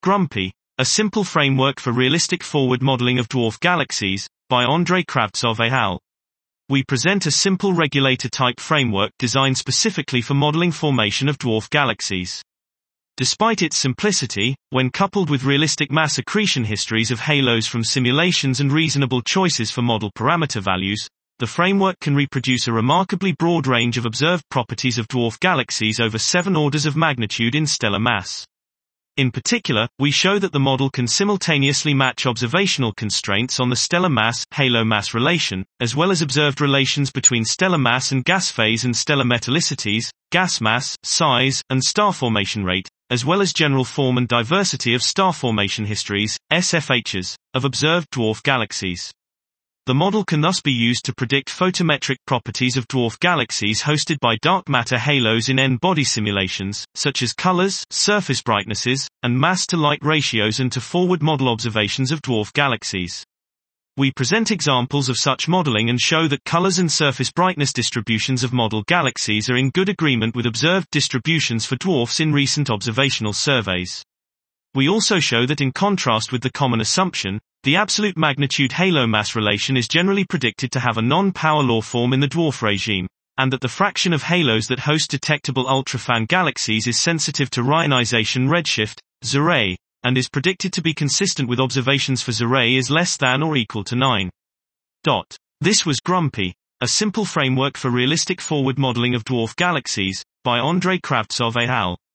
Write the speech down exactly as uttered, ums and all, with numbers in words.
Grumpy, a simple framework for realistic forward modeling of dwarf galaxies, by Andrei Kravtsov et al. We present a simple regulator-type framework designed specifically for modeling formation of dwarf galaxies. Despite its simplicity, when coupled with realistic mass accretion histories of halos from simulations and reasonable choices for model parameter values, the framework can reproduce a remarkably broad range of observed properties of dwarf galaxies over seven orders of magnitude in stellar mass. In particular, we show that the model can simultaneously match observational constraints on the stellar mass-halo mass relation, as well as observed relations between stellar mass and gas phase and stellar metallicities, gas mass, size, and star formation rate, as well as general form and diversity of star formation histories, S F Hs, of observed dwarf galaxies. The model can thus be used to predict photometric properties of dwarf galaxies hosted by dark matter halos in N-body simulations, such as colors, surface brightnesses, and mass-to-light ratios, and to forward model observations of dwarf galaxies. We present examples of such modeling and show that colors and surface brightness distributions of model galaxies are in good agreement with observed distributions for dwarfs in recent observational surveys. We also show that in contrast with the common assumption, the absolute magnitude halo mass relation is generally predicted to have a non-power law form in the dwarf regime, and that the fraction of halos that host detectable ultrafan galaxies is sensitive to Rayonization redshift, Z R A, and is predicted to be consistent with observations for Z R A is less than or equal to nine. This was Grumpy, a simple framework for realistic forward modeling of dwarf galaxies, by Andrei Kravtsov et al.